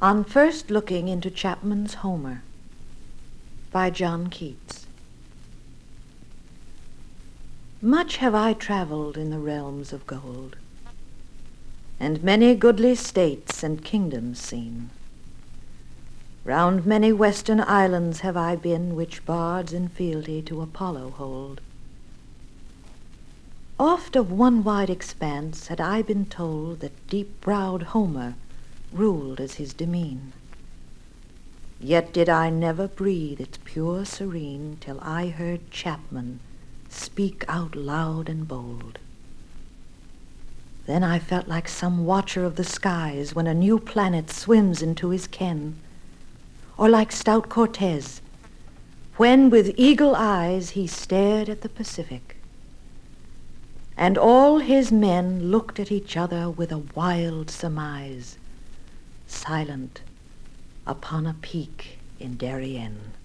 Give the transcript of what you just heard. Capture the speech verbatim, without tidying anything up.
On First Looking into Chapman's Homer by John Keats. Much have I travelled in the realms of gold, and many goodly states and kingdoms seen. Round many western islands have I been, which bards in fealty to Apollo hold. Oft of one wide expanse had I been told that deep-browed Homer ruled as his demesne. Yet did I never breathe its pure serene till I heard Chapman speak out loud and bold. Then I felt like some watcher of the skies when a new planet swims into his ken, or like stout Cortez, when with eagle eyes he stared at the Pacific, and all his men looked at each other with a wild surmise, silent upon a peak in Darien.